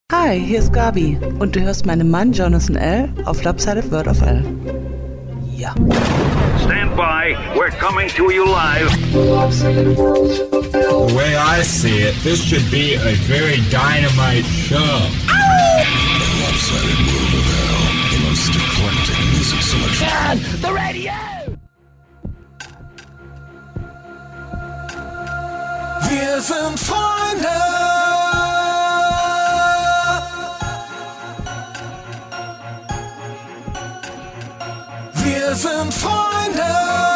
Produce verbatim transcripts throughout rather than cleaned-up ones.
Hi, hier ist Gabi und du hörst meinen Mann Jonathan L. auf Lopsided Word of L. Ja. Stand by, we're coming to you live. The way I see it, this should be a very dynamite show. Lopsided World of L, the most eclectic music selection. Man, the radio! Wir sind Freunde. Wir sind Freunde.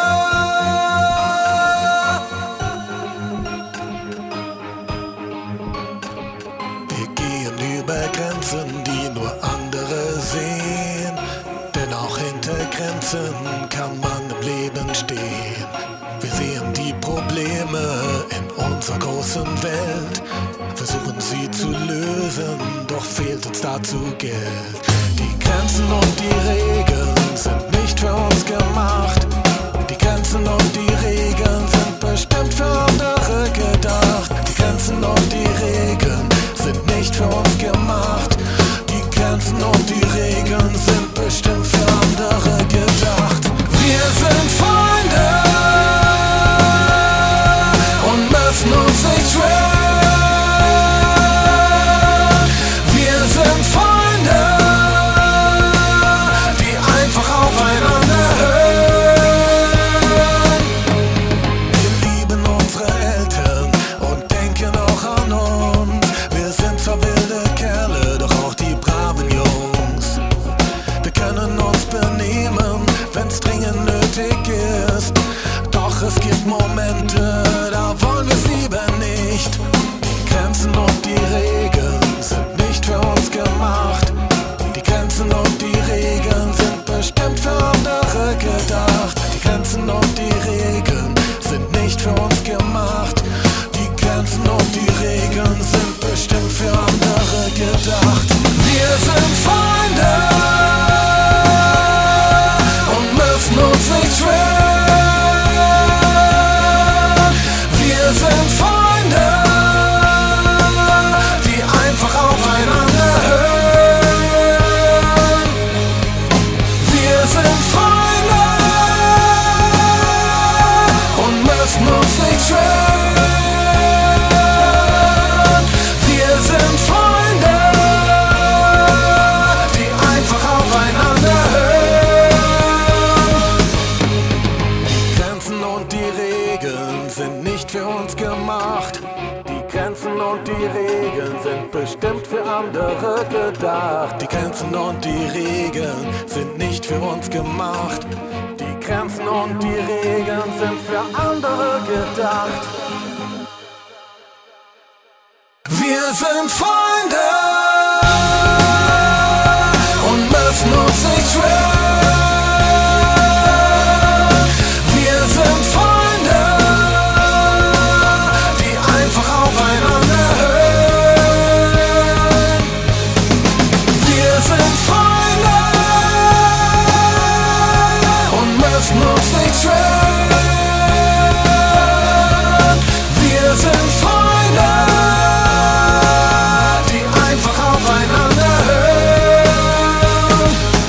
Wir gehen über Grenzen, die nur andere sehen. Denn auch hinter Grenzen kann man im Leben stehen. Wir sehen die Probleme in unserer großen Welt, versuchen sie zu lösen, doch fehlt uns dazu Geld. Die Grenzen und die Regeln sind nicht für uns gemacht. Die Grenzen und die Regeln sind bestimmt für andere gedacht. Die Grenzen und die Regeln sind nicht für uns gemacht. Die Grenzen und die Regeln sind bestimmt für andere gedacht. Wir sind Freunde und müssen uns nicht schwören. Wir sind Freunde, die einfach aufeinander hören. Wir lieben unsere Eltern und denken auch an uns. Wir sind zwar wilde Kerle, doch auch die braven Jungs. Wir können uns benehmen, wenn's dringend nötig ist. Doch es gibt Momente, da wollen wir's lieber nicht. Die Grenzen und die Regeln sind nicht für uns gemacht. Die Grenzen und die Regeln sind bestimmt für andere gedacht. Die Grenzen und die Regeln sind nicht für uns gemacht. Die Grenzen und die Regeln sind bestimmt für andere gedacht. Wir sind Freunde und müssen uns nicht schwören. Wir sind Freunde, die einfach aufeinander hören. Wir sind Freunde und müssen uns nicht schwören. Wir sind Freunde, die einfach aufeinander hören. Die Grenzen und die Regeln sind nicht für uns gemacht. Die Grenzen und die Regeln sind bestimmt für andere gedacht. Die Grenzen und die Regeln sind nicht für uns gemacht. Die Grenzen und die Regeln sind für andere gedacht. Wir sind Freunde und müssen uns nicht schwören. Wir sind Freunde, die einfach aufeinander hören. Wir sind Freunde und müssen uns nicht schwören. Wir sind Freunde, die einfach aufeinander hören.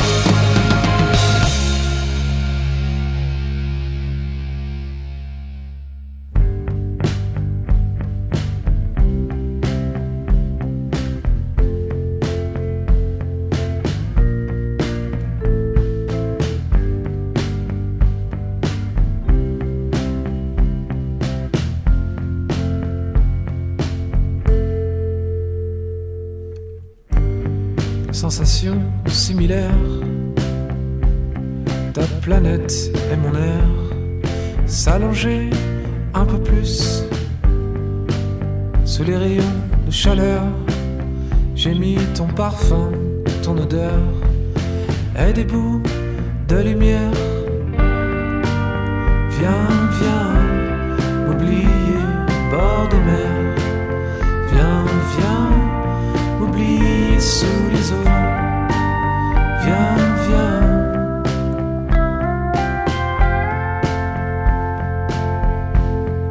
Sensation similaire, ta planète et mon air s'allonger un peu plus sous les rayons de chaleur. J'ai mis ton parfum, ton odeur et des bouts de lumière. Viens, viens, m'oublier bord de mer. Viens, viens, m'oublier sous les eaux. Viens, viens.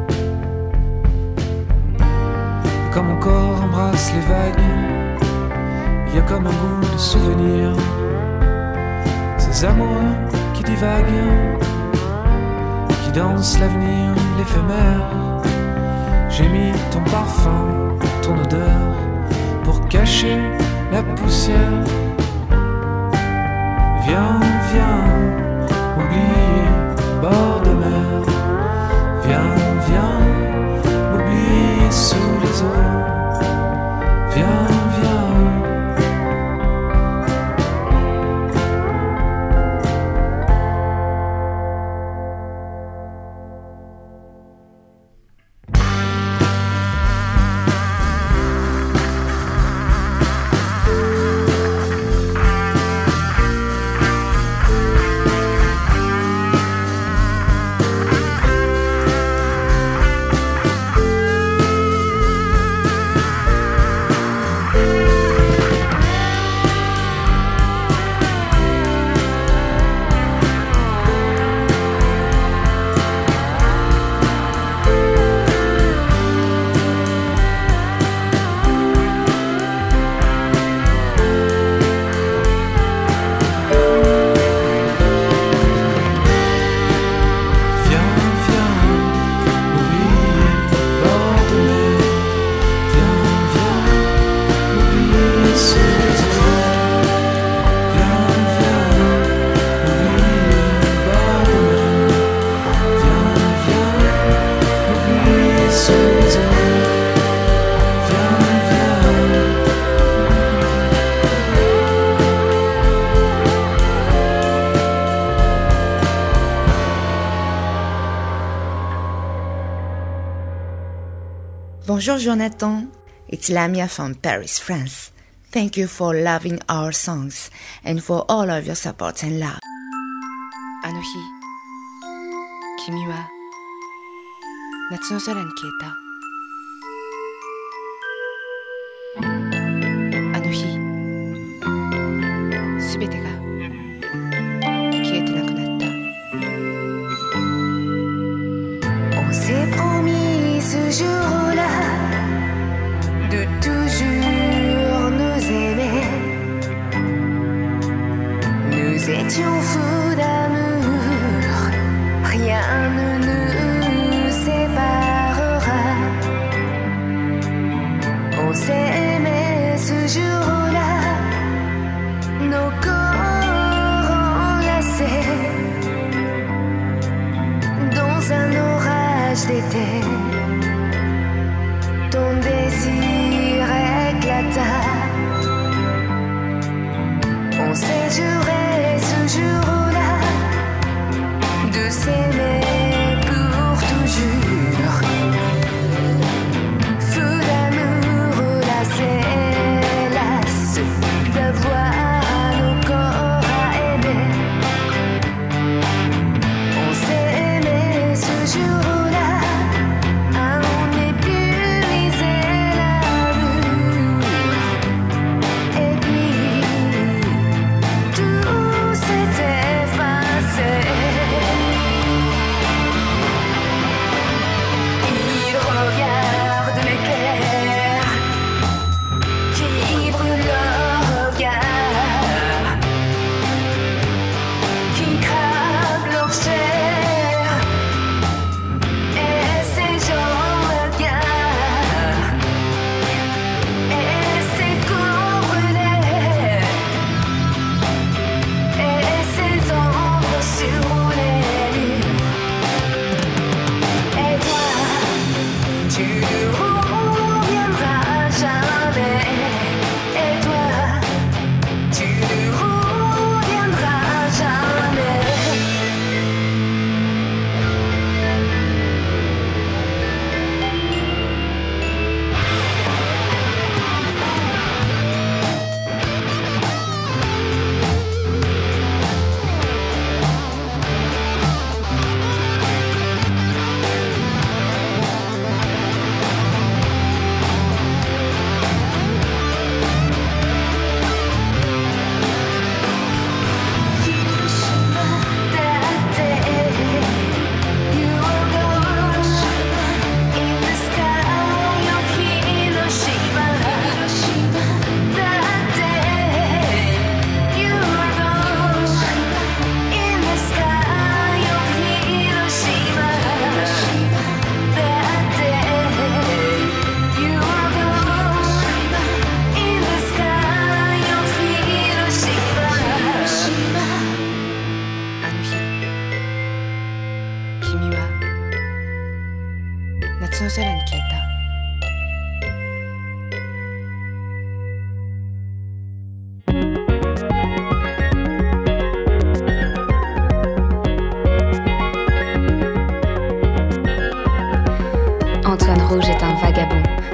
Comme mon corps embrasse les vagues, y a comme un goût de souvenir. Ces amoureux qui divaguent, qui dansent l'avenir, l'éphémère. J'ai mis ton parfum, ton odeur, pour cacher la poussière. Viens, viens, oublier bord de mer. Viens, viens, m'oublier sous les eaux. Viens, viens. Bonjour Jonathan, it's Lamia from Paris, France. Thank you for loving our songs and for all of your support and love. あの日、君は夏の空に消えた。あの日、すべてが消えてなくなった。 On s'est promis ce jour-là de toujours nous aimer. Nous étions fous d'amour, rien ne nous séparera. On s'est aimé ce jour-là, nos corps enlacés dans un orage d'été. Ton désir éclata. On s'est juré ce jour-là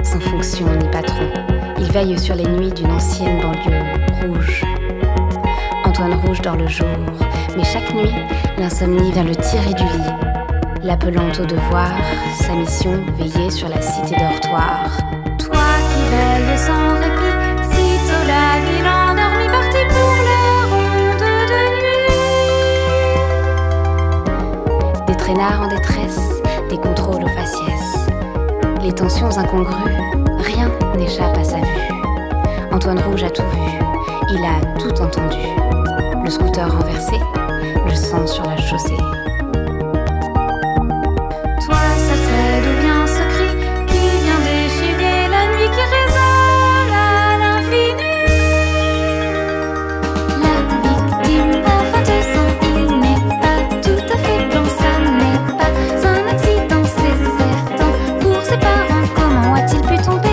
sans fonction ni patron. Il veille sur les nuits d'une ancienne banlieue rouge. Antoine Rouge dort le jour, mais chaque nuit, l'insomnie vient le tirer du lit. L'appelant au devoir, sa mission, veiller sur la cité dortoir. Toi qui veilles sans répit, sitôt la ville endormie, parti pour les rondes de nuit. Des traînards en détresse, des contrôles aux faciès. Les tensions incongrues, rien n'échappe à sa vue. Antoine Rouge a tout vu, il a tout entendu. Le scooter renversé, le sang sur la chaussée. Toi seul sais d'où vient ce cri qui vient déchirer la nuit, qui résonne à l'infini. La victime a vingt-deux ans, il n'est pas tout à fait blanc, ça n'est pas un accident, c'est certain. Pour ses parents, comment a-t-il pu tomber?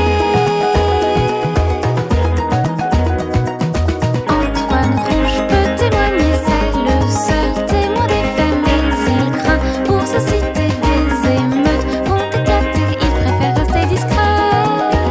Antoine Rouge peut témoigner, c'est le seul témoin des faits, mais il craint pour sa cité, des émeutes vont éclater, il préfère rester discret.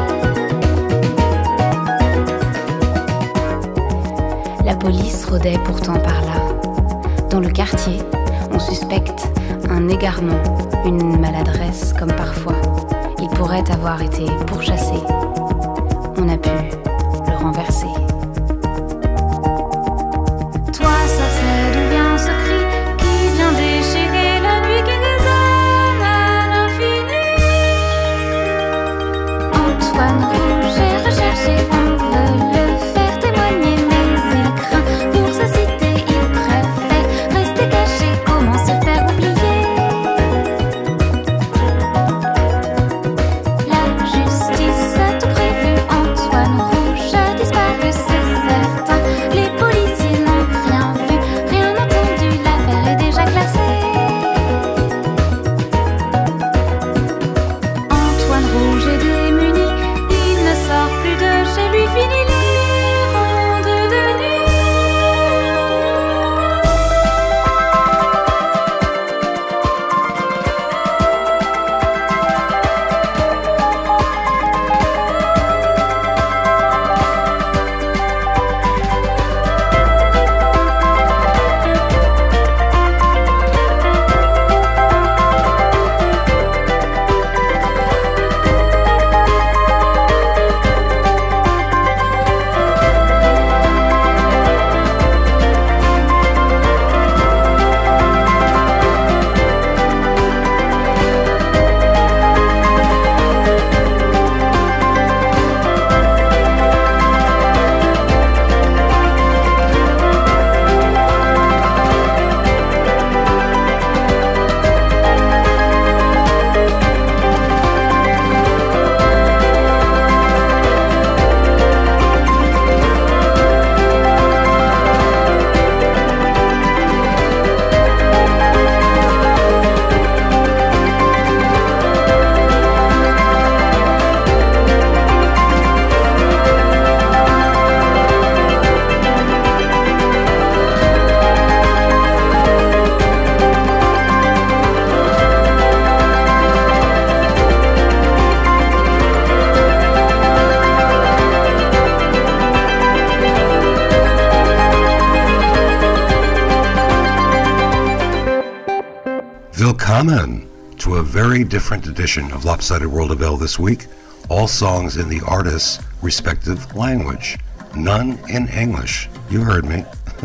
La police rôdait pourtant par là. Dans le quartier, on suspecte un égarement, une maladresse comme parfois. Il pourrait avoir été pourchassé. On a pu le renverser. Toi seul sais d'où vient ce cri qui vient déchirer la nuit, qui résonne à l'infini. Antoine Rouge est recherché, on veut le faire témoigner, mais il craint pour sa cité, il préfère rester caché. Comment se faire oublier? La justice a tout prévu, Antoine Rouge a disparu, c'est certain. Les policiers n'ont rien vu, rien entendu, l'affaire est déjà classée. Antoine Rouge est démuni, il ne sort plus de chez lui, fini les rondes de nuit. Willkommen to a very different edition of Lopsided World of L this week. All songs in the artist's respective language. None in English. You heard me.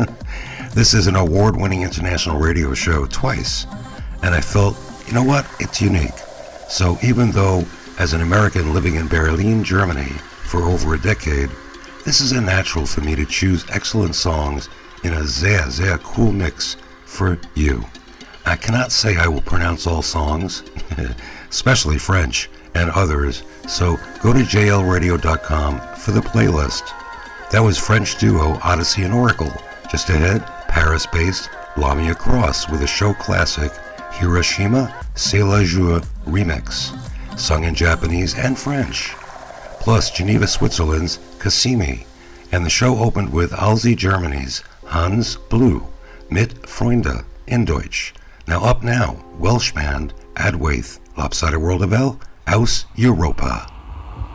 This is an award-winning international radio show twice. And I felt, you know what? It's unique. So even though, as an American living in Berlin, Germany, for over a decade, this is a natural for me to choose excellent songs in a sehr, sehr cool mix for you. I cannot say I will pronounce all songs, especially French and others, so go to j l radio dot com for the playlist. That was French duo Odyssey and Oracle. Just ahead, Paris-based Lamia Cross with a show classic, Hiroshima C'est la Jour remix, sung in Japanese and French. Plus Geneva, Switzerland's Cassimi, and the show opened with Alzey, Germany's Hans Blue, mit Freunde in Deutsch. Now up now, Welsh band Adwaith, Lopsided World of L, aus Europa.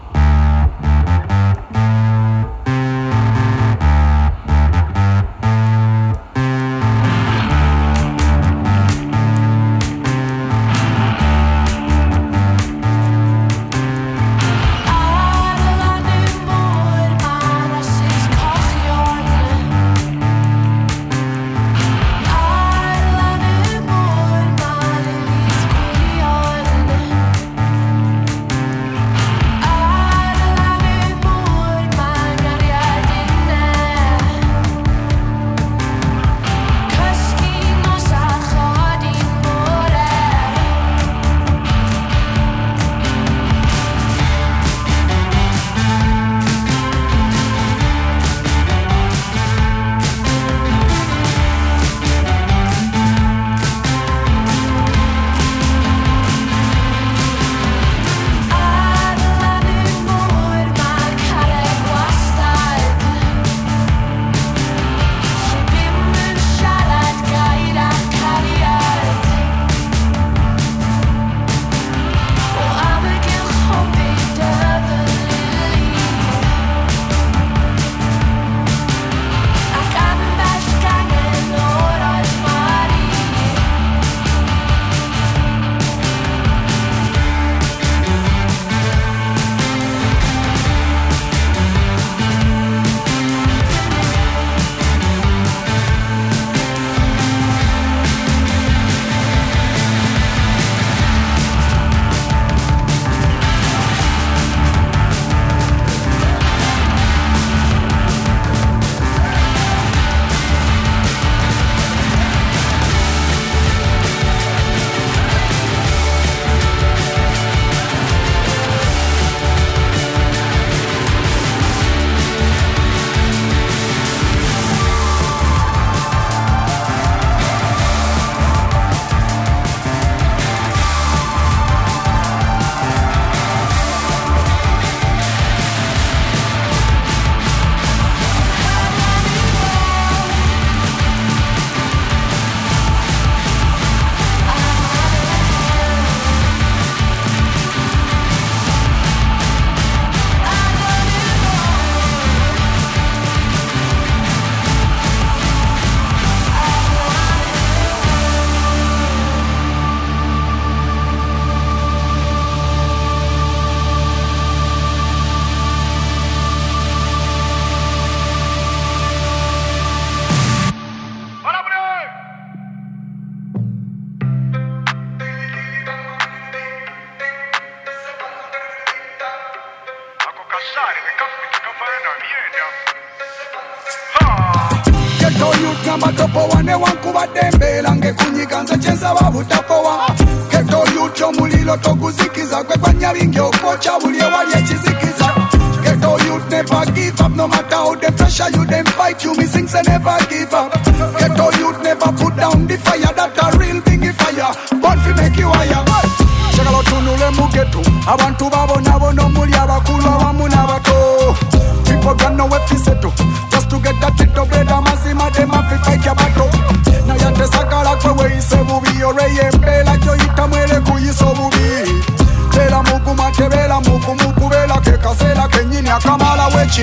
youth number topo wane wankuba dembela ngekunyika nze kyensaba butapowa keto youth omuliro toguzikiza gwe gwanyabingi okwocha buli ewali ekizikiza keto youth never give up no matter how they pressure you them fight you me sing say never give up keto youth never put down the fire that a real bingy fire born fi make you higher chakala otunule mugetu abantu babonabona omuli abakulu abamu n'abato people don't know where fi settle just to get that little bread amazima dem afi fight your battle na yate sakala kwe weise bubi oreye mbela joyita mwele kuyiso bubi tela muguma tebela mugu mugubela kekasela kenyini akamala wechi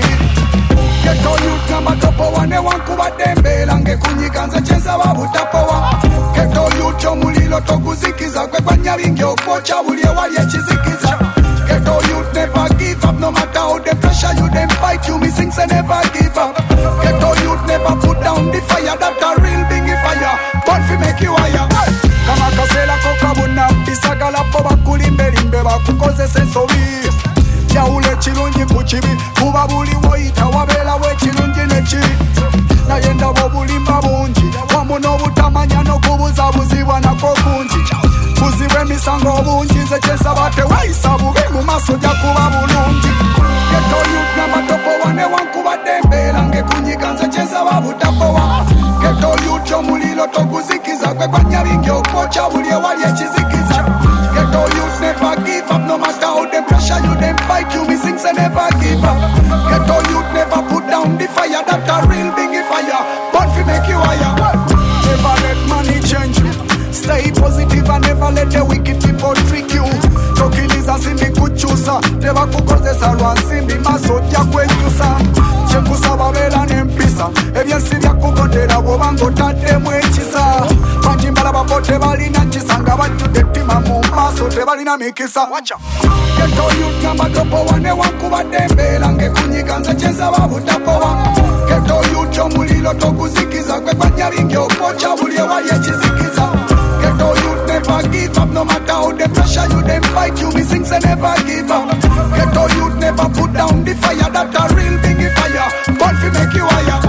keto youth number topo wane wankuba dembela ngekunyika nze kyensaba butapowa keto youth omuliro toguzikiza gwe gwanyabingi okwocha buli ewali ekizikiza keto youth never give up no matter how they pressure you them fight you me sing say never give up keto youth never put down the fire that a real bingy fire born fi make you higher kama kasela kokabuna bisagala po bakulimbelimbe bakukozesa ensobi yawula ekirungi ku kibi kuba buli woyita wabeerawo ekirungi nekibi naye ndaba obulimba bungi wamu n'obutamanya n'okubuzabuzibwa nako kungi buzibwa emisango obungi nze kyensaba tewayisa bubi mu maaso gya kuba bulungi keto youth n'amatopo wane wankuba dembera ngekunyika nze kyensaba butapowa keto youth omuliro toguzikiza gwe gwanyabingi okwocha buli ewali ekizikiza keto youth never give up no matter how they pressure you them fight you me sing say never give up keto youth never put down the fire that a real bingy fire born fi make you higher never let money change you stay positive and never let the wicked people trick you tokiliza simbi kuchusa tebakukozesa lwansimbi maso gya kwekyusa kyekusaba beera n'empisa ebyensi byakugondera bw'obanga otaddemu ekisa bangi mbalaba bo tebalina kisa nga bajjudde ettima mu maaso tebalina mikisa keto youth number topo wane wankuba dembera ngekunyika nze kyensaba butapowa keto youth omuliro toguzikiza gwe gwanyabingi okwocha buli ewali ekizikiza keto youth never give up no matter how they pressure you them fight you me sing say never give up keto youth never put down the fire that a real bingy fire born fi make you higher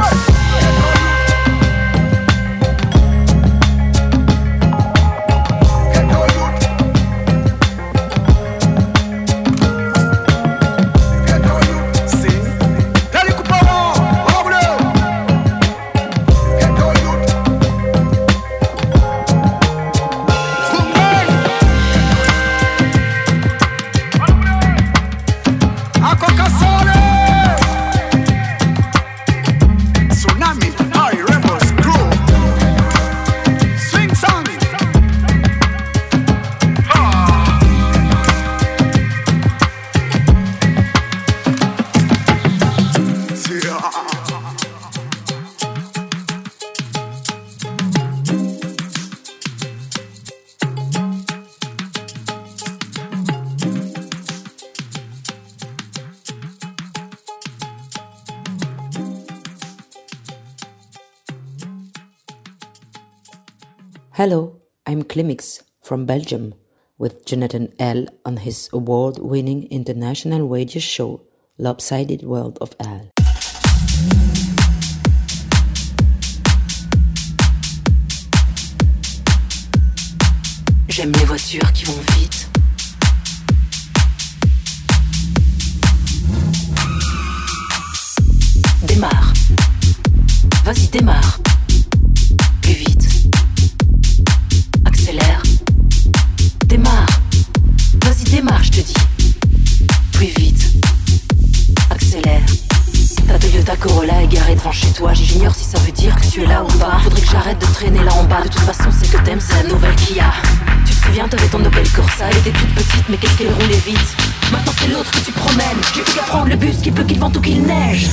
Hello, I'm Klimix from Belgium with Jonathan L. on his award-winning international radio show Lopsided World of Al. J'aime les voitures qui vont vite. Démarre. Vas-y, démarre. Plus vite. Accélère. Démarre. Vas-y, démarre, je te dis. Plus vite. Accélère. Ta Toyota Corolla est garée devant chez toi. J'ignore si ça veut dire que tu es là ou pas. Faudrait que j'arrête de traîner là en bas. De toute façon, c'est que t'aimes, c'est la nouvelle Kia. Tu te souviens, t'avais ton Opel Corsa. Elle était toute petite, mais qu'est-ce qu'elle roulait vite. Maintenant, c'est l'autre que tu promènes. J'ai plus qu'à prendre le bus, qu'il pleut, qu'il vente ou qu'il neige.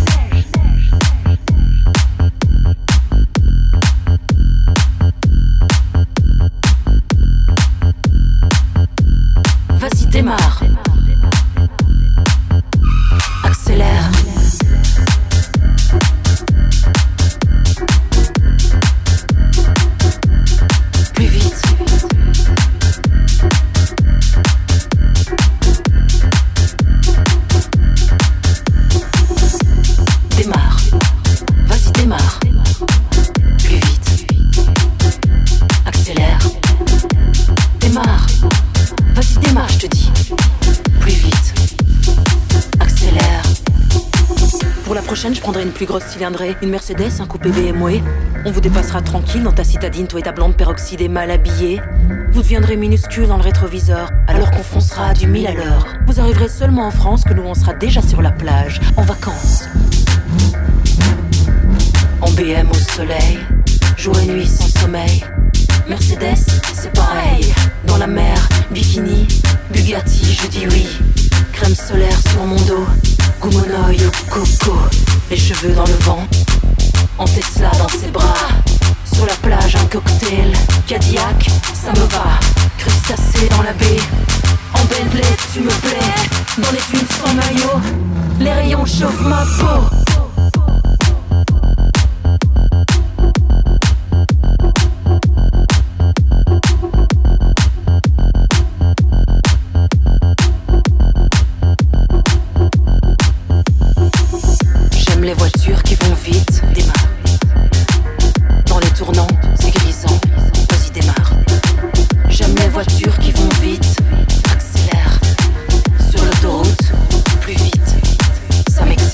Vas-y, démarre. Accélère. Plus vite. prochaine, je prendrai une plus grosse cylindrée, une Mercedes, un coupé B M W. On vous dépassera tranquille dans ta citadine, toi et ta blonde peroxydée mal habillée. Vous deviendrez minuscule dans le rétroviseur, alors qu'on foncera à du mille à l'heure. Vous arriverez seulement en France que nous on sera déjà sur la plage, en vacances. En B M au soleil, jour et nuit sans sommeil. Mercedes, c'est pareil. Dans la mer, bikini, Bugatti, je dis oui. Crème solaire sur mon dos, Goumonoï au coco. Les cheveux dans le vent, en Tesla dans ses bras. Sur la plage un cocktail, Cadillac, ça me va. Crustacé dans la baie, en Bentley tu me plais. Dans les dunes sans maillot, les rayons chauffent ma peau. J'aime les voitures qui vont vite, démarre. Dans les tournants, c'est grisant, vas-y démarre. J'aime les voitures qui vont vite, accélère. Sur l'autoroute, plus vite, ça m'excite.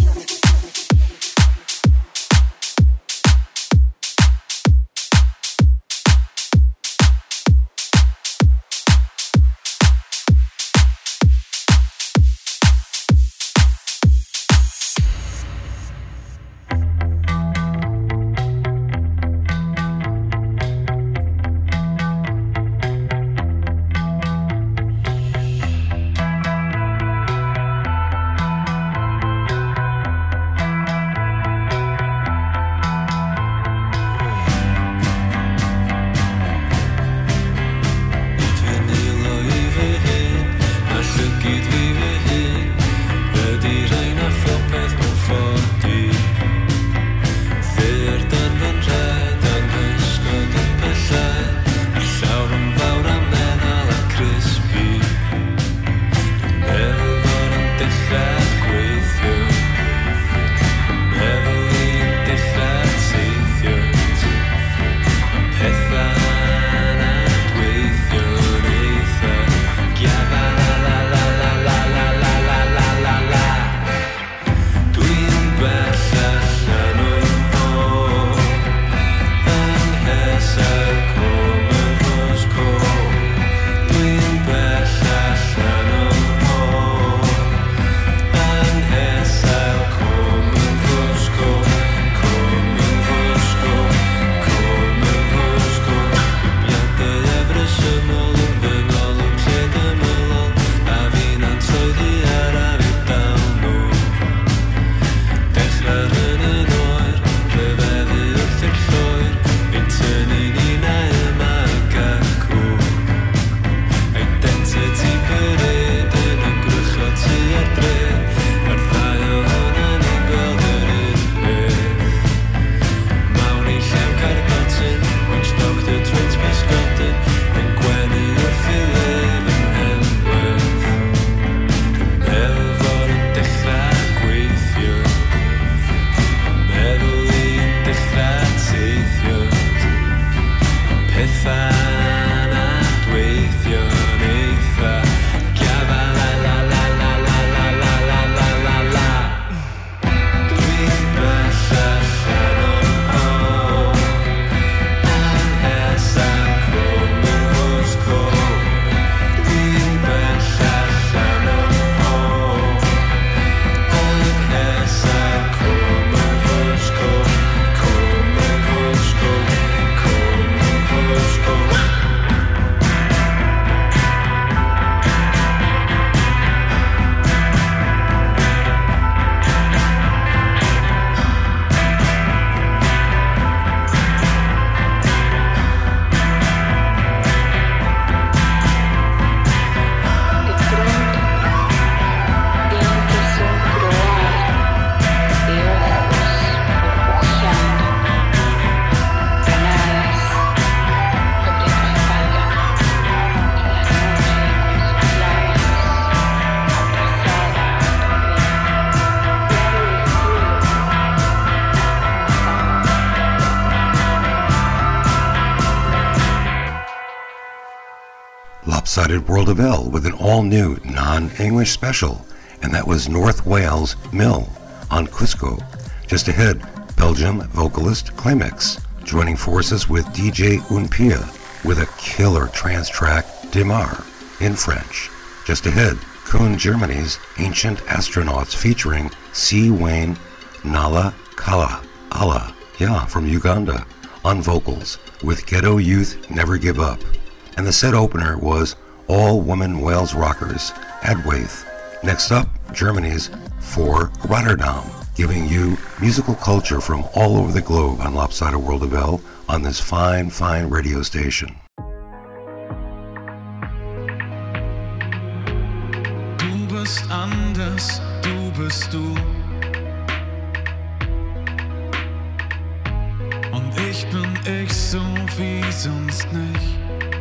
Lopsided World of L with an all-new non-English special, and that was North Wales Mill on Cusco. Just ahead, Belgium vocalist Clemix, joining forces with D J Unpia with a killer trance track, Demar, in French. Just ahead, Kuhn Germany's Ancient Astronauts featuring C. Wayne Nala Kala, Allah, yeah, from Uganda, on vocals, with Ghetto Youth Never Give Up. And the set opener was All Woman Wales Rockers, Adwaith. Next up, Germany's For Rotterdam, giving you musical culture from all over the globe on Lopsided World of L on this fine, fine radio station. Du bist anders, du bist du. Und ich bin ich so wie sonst nicht.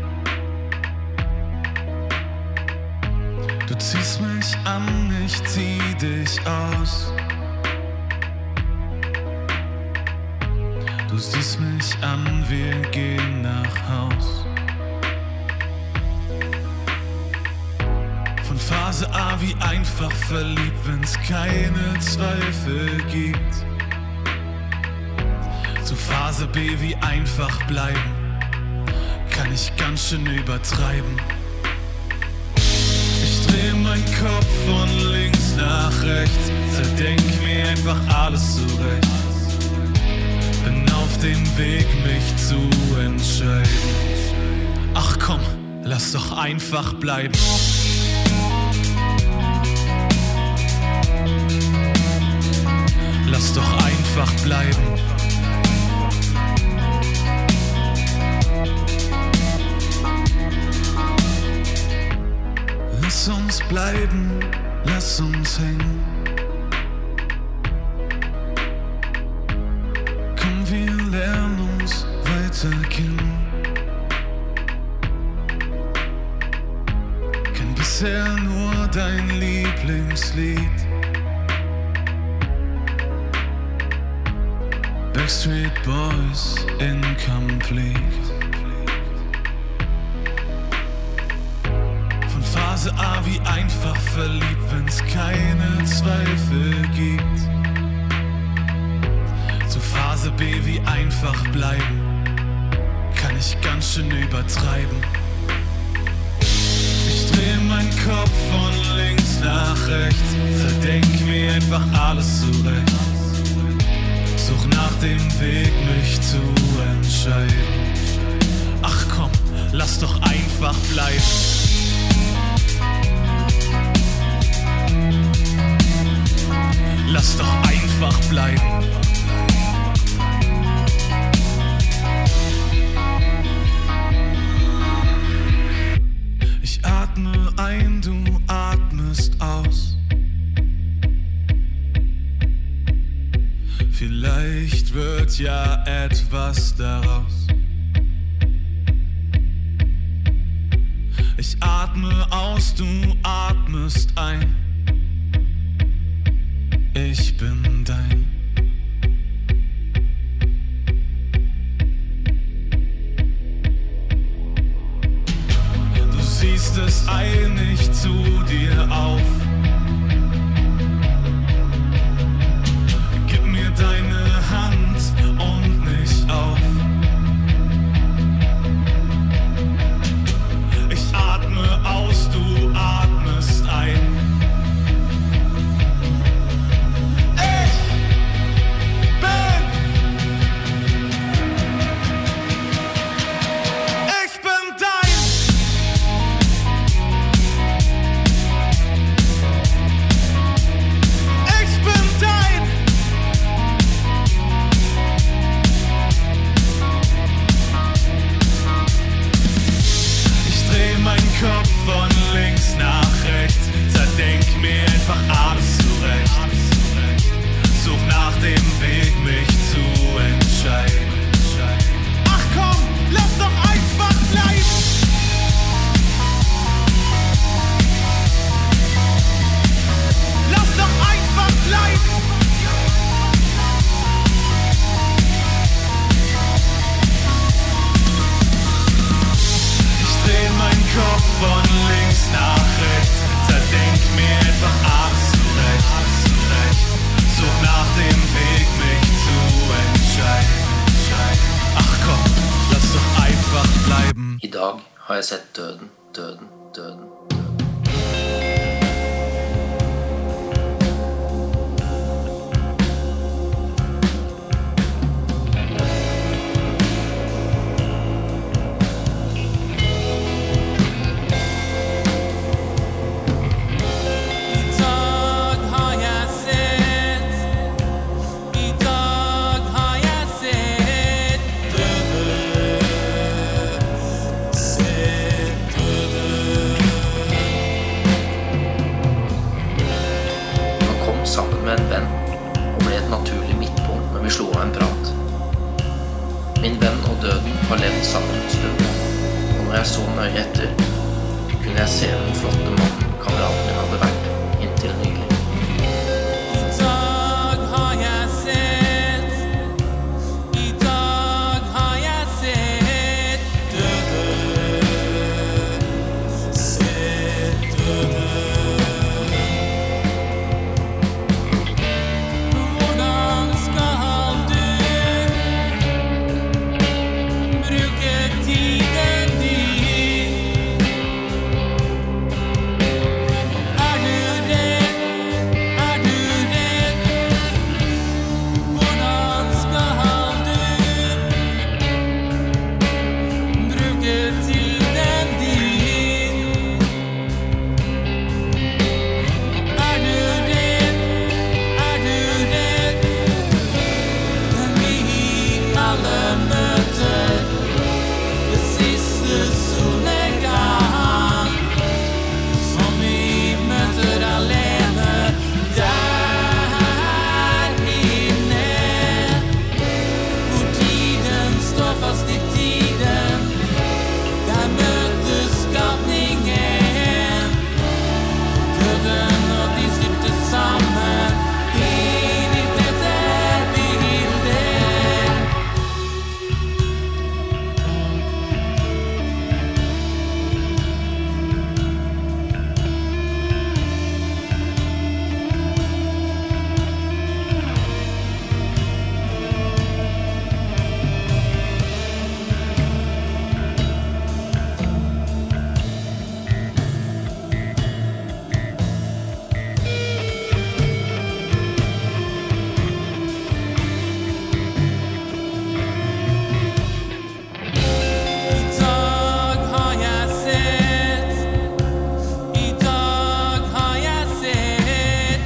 Du ziehst mich an, ich zieh dich aus. Du siehst mich an, wir gehen nach Haus. Von Phase A wie einfach verliebt, wenn's keine Zweifel gibt. Zu Phase B wie einfach bleiben, kann ich ganz schön übertreiben. Ich dreh meinen Kopf von links nach rechts, zerdenk mir einfach alles zurecht. Bin auf dem Weg, mich zu entscheiden. Ach komm, lass doch einfach bleiben. Lass doch einfach bleiben. Lass uns bleiben, lass uns hängen. Komm, wir lernen uns weiter kennen. Kenn bisher nur dein Lieblingslied. Backstreet Boys, Incomplete. Von Phase A wie einfach verliebt, wenn's keine Zweifel gibt. Zu Phase B wie einfach bleiben, kann ich ganz schön übertreiben. Ich dreh meinen Kopf von links nach rechts, zerdenk mir einfach alles zurecht. Such nach dem Weg, mich zu entscheiden. Ach komm, lass doch einfach bleiben. Lass doch einfach bleiben. Ich atme ein, du atmest aus. Vielleicht wird ja etwas daraus. Ich atme aus, du atmest ein. Ich bin dein. Du siehst es eilig zu dir auf. Gib mir deine Hand und nicht auf. Ich atme aus, du atmest ein. dag har jeg sett døden, døden, døden. Har levd sammen en stund, og når jeg så nøye etter, kunne jeg se den flotte mannen kameraten min hadde vært inntil nylig. I dag har jeg sett, i dag har jeg sett døden, sett døden. Hvordan skal du bruke tiden din? Er du redd? Er du redd? Hvordan skal du bruke tiden din? Er du redd? Er du redd? Den vi alle møter det siste solnedgang, som vi møter alene der inne, hvor tiden står fast i tiden. Der møtes skapningen, døden og de styrte sammen inn i dette bildet. I dag har jeg sett, i dag har jeg sett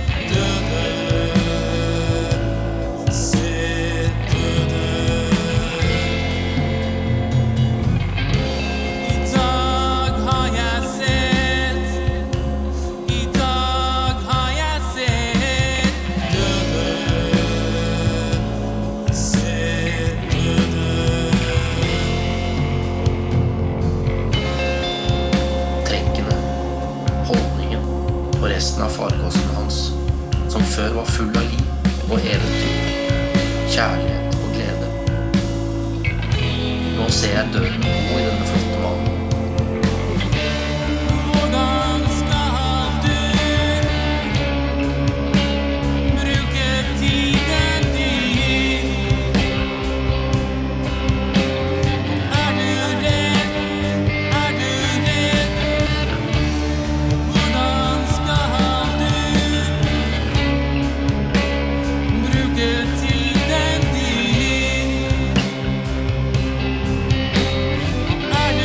døden, sett døden. I dag har jeg sett, i dag har jeg sett døden, sett døden. Trekkene, holdningen og resten av farkosten hans, som før var full av liv og eventyr, kjærlighet og glede. Nå ser jeg døden bo i denne flotte mannen. Hvordan skal du bruke tiden din? Er du redd? Er du redd? Hvordan skal du bruke tiden din? Er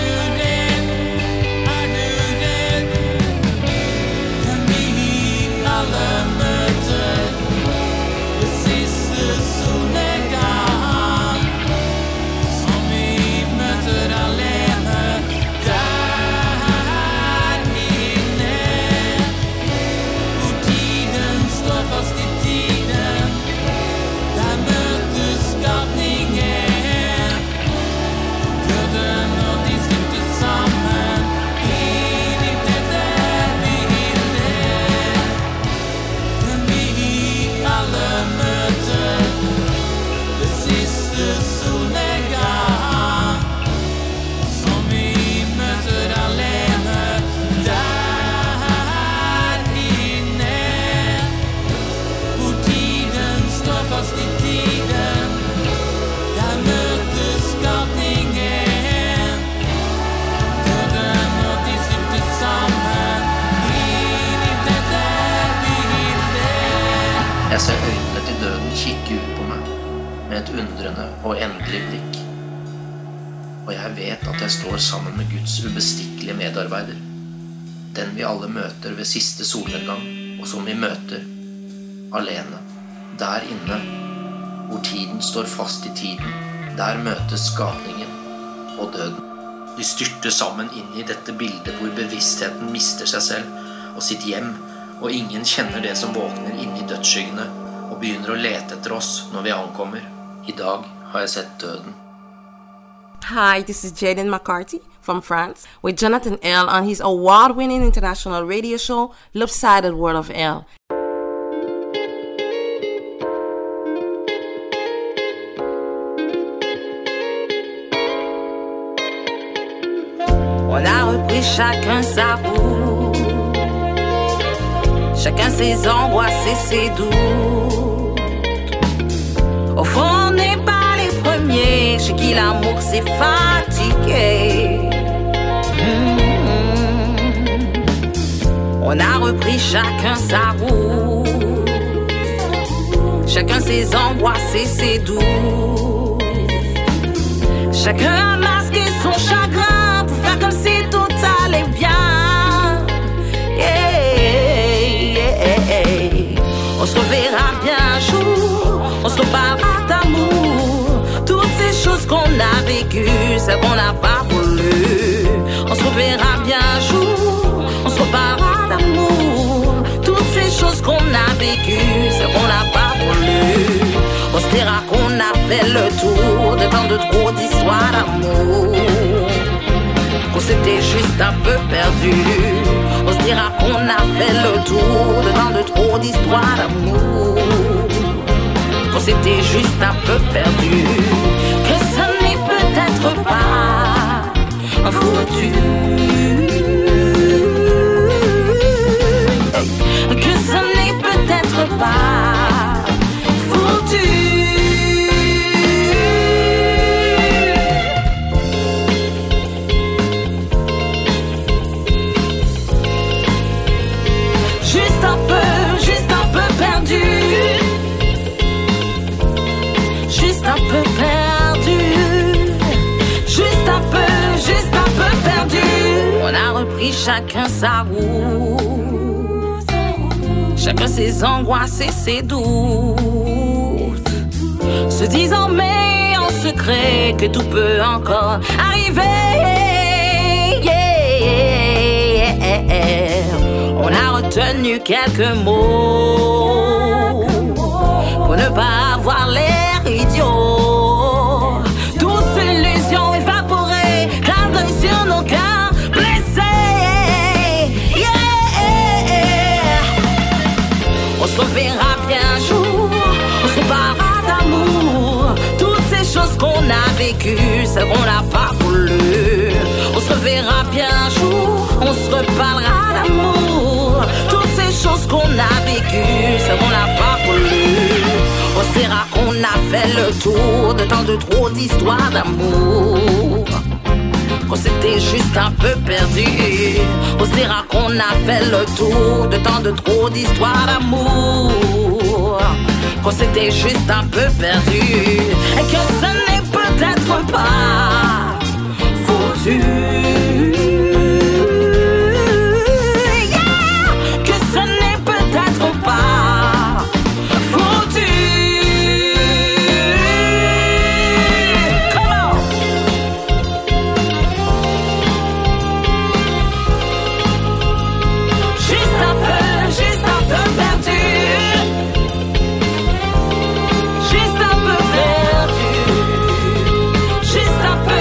på meg med et undrende og endelig blikk. Og jeg vet at jeg står sammen med Guds ubestikkelige medarbeider, den vi alle møter ved siste solnedgang, og som vi møter alene, der inne, hvor tiden står fast i tiden. Der møtes skapningen og døden. De styrter sammen inn i dette bildet hvor bevisstheten mister seg selv og sitt hjem, og ingen kjenner det som våkner inne i dødsskyggene og begynner å lete etter oss når vi ankommer. I dag har jeg sett døden. Hi, this is Jaden McCarthy from France with Jonathan L. on his award-winning international radio show, Lopsided World of L. On a repris chacun sa route, chacun ses angoisses et ses doutes. Au fond, on n'est pas les premiers, chez qui l'amour s'est fatigué. Mmh. On a repris chacun sa route, chacun ses angoisses et ses doutes. Chacun a masqué son chagrin pour faire comme si tout allait bien. Yeah, yeah. On se reverra bien un jour, on se reparlera d'amour. Toutes ces choses qu'on a vécues, celles qu'on n'a pas voulu. On se reverra bien un jour, on se reparlera d'amour. Toutes ces choses qu'on a vécues, celles qu'on n'a pas voulu. On se dira qu'on a fait le tour de tant de trop d'histoires d'amour, qu'on s'était juste un peu perdu. On se dira qu'on a fait le tour de tant de trop d'histoires d'amour, qu'on s'était juste un peu perdu. Que ce n'est peut-être pas un foutu, que ce n'est peut-être pas foutu. Juste un peu perdu, juste un peu, juste un peu perdu. On a repris chacun sa route, chacun ses angoisses et ses doutes, se disant mais en secret que tout peut encore arriver. Yeah. On a retenu quelques mots pour ne pas avoir l'air idiot. Toutes illusions évaporées, clin d'œil sur nos cœurs blessés. Yeah. On se reverra bien un jour, on se reparlera d'amour. Toutes ces choses qu'on a vécues, celles qu'on n'a pas voulu. On se reverra bien un jour, on se reparlera d'amour. Toutes ces choses qu'on a vécues, celles qu'on n'a pas voulu. On se dira qu'on a fait le tour de tant de trop d'histoires d'amour, qu'on s'était juste un peu perdu. On se dira qu'on a fait le tour de tant de trop d'histoires d'amour, qu'on s'était juste un peu perdu. Et que ce n'est peut-être pas foutu. Yeah! Que ce n'est peut-être pas foutu. Juste un peu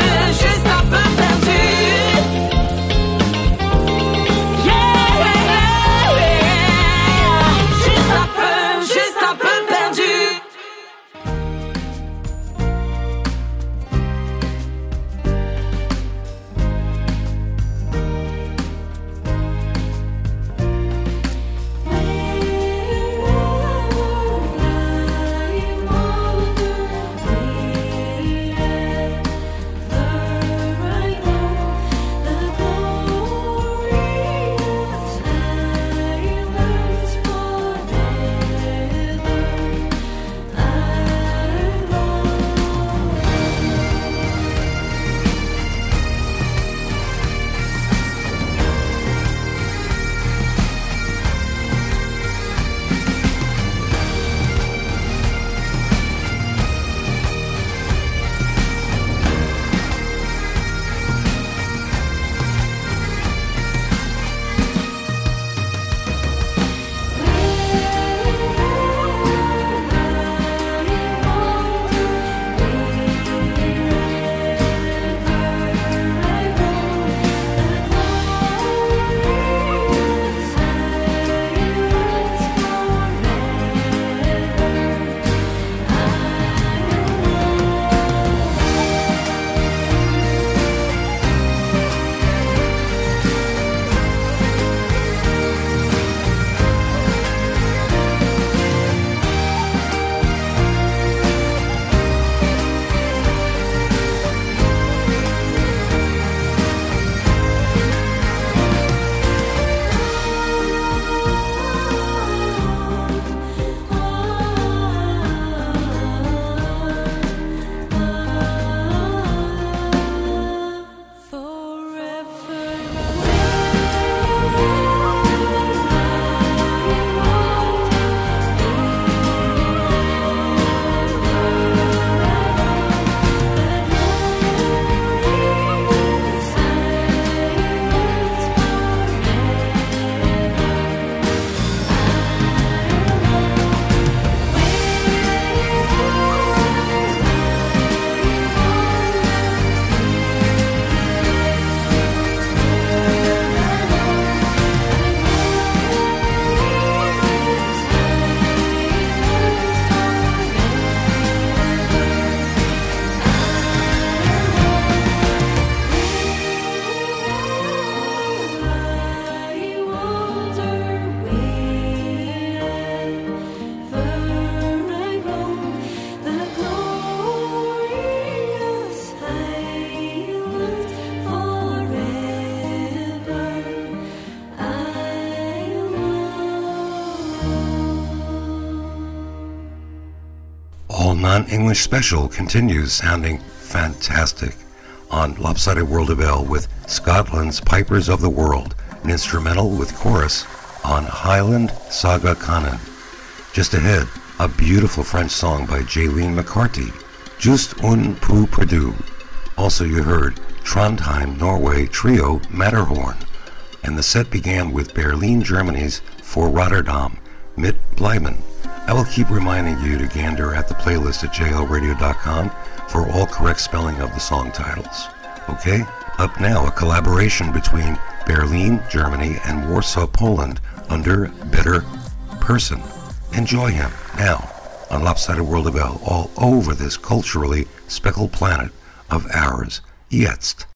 non-English special continues sounding fantastic on Lopsided World of El with Scotland's Pipers of the World, an instrumental with chorus on Highland Saga Canon. Just ahead, a beautiful French song by Jaylene McCarthy, Just un peu perdu. Also you heard Trondheim, Norway trio Matterhorn, and the set began with Berlin, Germany's For Rotterdam, Mit Bleiben. I will keep reminding you to gander at the playlist at j l radio dot com for all correct spelling of the song titles. Okay? Up now, a collaboration between Berlin, Germany, and Warsaw, Poland under Better Person. Enjoy him now on Lopsided World of El, all over this culturally speckled planet of ours. Jetzt.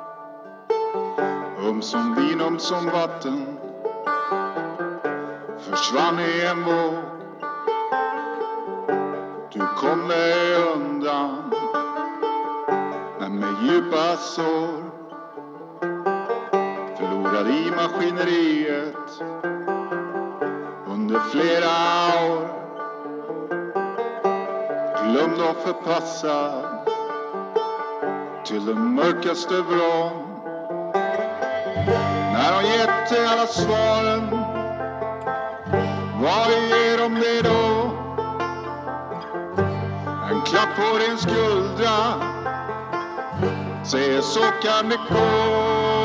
Som vin om som vatten försvann i en våg. Du kom mig undan, men med djupa sår. Förlorad i maskineriet under flera år. Glömd och förpassad till den mörkaste vrån. När de gett dig alla svaren, vad ger de dig då? En klapp på din skuldra, säger så kan det gå.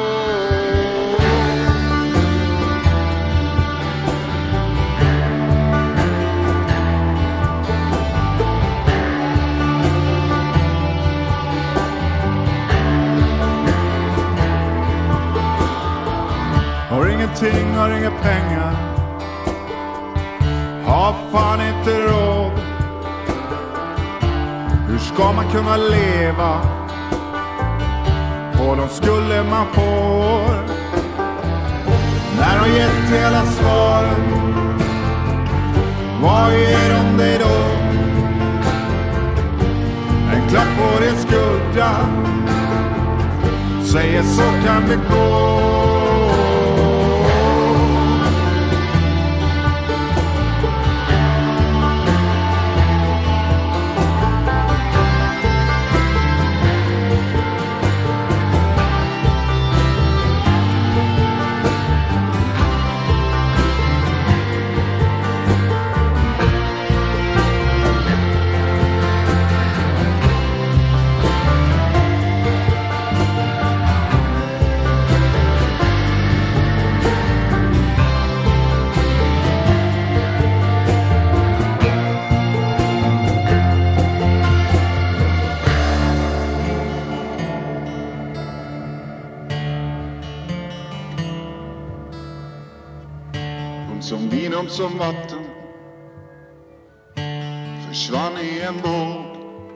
Har ingenting, har inga pengar, har fan inte råd. Hur ska man kunna leva på de skulder man får? När de gett hela svaren, vad ger de dig då? En klapp på din skuldra, säger så kan det gå. Som vin om som vatten försvann i en våg.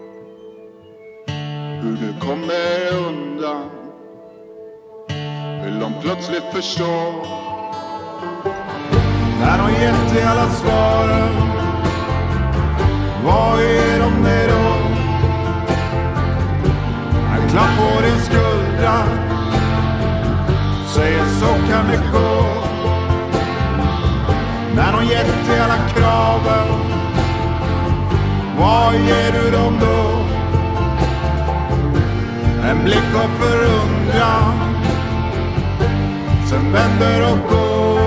Hur du kom dig undan vill de plötsligt förstå. När de gett dig alla svaren, vad är de dig då? En klapp på din skuldra, säger så kan det gå. När de gett dig alla kraven, vad ger du dem då? En blick av förundran, sen vänder och går.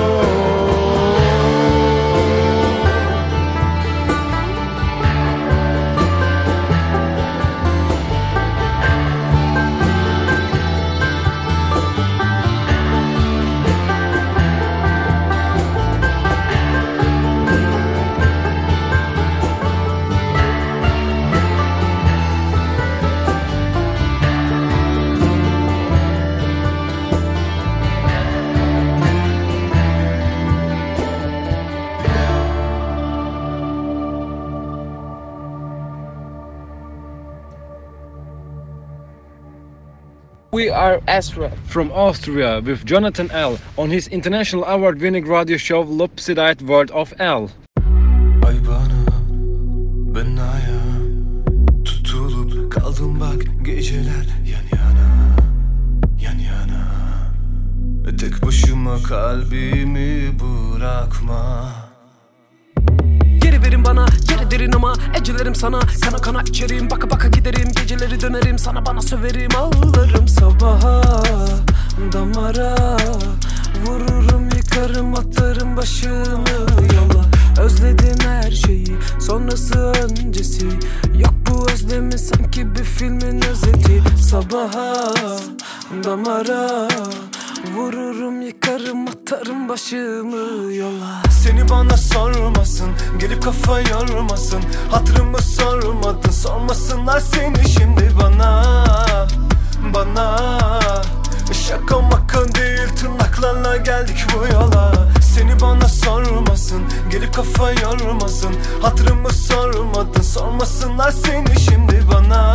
We are Astra from Austria with Jonathan L. on his international award-winning radio show Lopsided World of L. Ay bana, ben aya tutulup kaldım bak geceler yan yana, yan yana. Tek başıma kalbimi bırakma. Geri verin bana, geri derin ama ecelerim sana. Kana kana içerim, baka baka giderim. Geceleri dönerim, sana bana söverim. Ağlarım sabaha, damara vururum, yıkarım, atarım başımı yola. Özledim her şeyi, sonrası öncesi. Yok bu özlemi sanki bir filmin özeti. Sabaha, damara vururum, yıkarım, atarım başımı yola. Seni bana sormasın, gelip kafa yormasın. Hatırımı sormadın, sormasınlar seni şimdi bana. Bana şaka maka değil, tırnaklarla geldik bu yola. Seni bana sormasın, gelip kafa yormasın. Hatırımı sormadın, sormasınlar seni şimdi bana.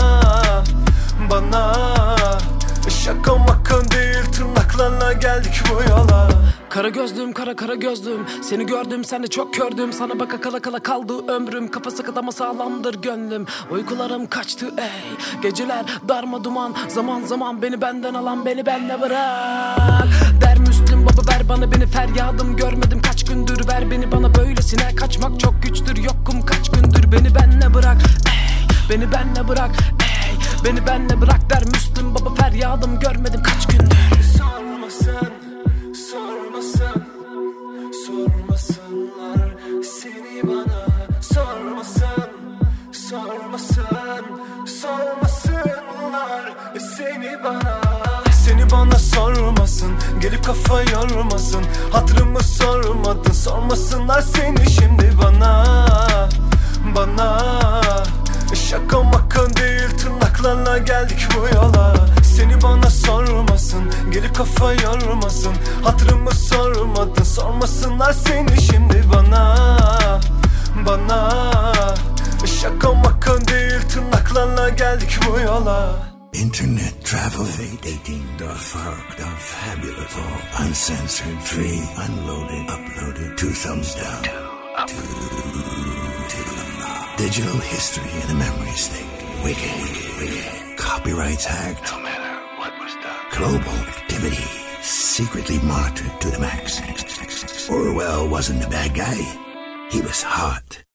Bana şaka maka değil, tırnaklarla geldik bu yola. Kara gözlüm kara kara gözlüm, seni gördüm sen de çok kördüm. Sana baka kala kala kaldı ömrüm, kafası kadama sağlamdır gönlüm. Uykularım kaçtı ey, geceler darma duman. Zaman zaman beni benden alan beni benle bırak. Der Müslüm baba ver bana beni, feryadım görmedim kaç gündür. Ver beni bana böylesine, kaçmak çok güçtür, yokum kaç gündür. Beni benle bırak ey, beni benle bırak ey, beni benle bırak. Der Müslüm baba feryadım görmedim kaç gündür. Sormasın, sormasın, sormasınlar seni bana. Sormasın, sormasın, sormasınlar seni bana. Seni bana sormasın, gelip kafa yormasın. Hatırımı sormadın, sormasınlar seni şimdi bana. Bana şaka maka değil, tırnaklarla geldik bu yola. Seni bana sormasın, gelip kafa yormasın. Hatırımı sormadın, sormasınlar seni şimdi bana. Bana şaka maka değil, tırnaklarla geldik bu yola. Internet travel, dating, the fuck, the fabulous, all uncensored, free, unloaded, uploaded, two thumbs down, two, two, digital history in a memory stick, wicked, wicked, copyrights hacked, no matter what was done, global activity, secretly monitored to the max. Orwell wasn't the bad guy, he was hot.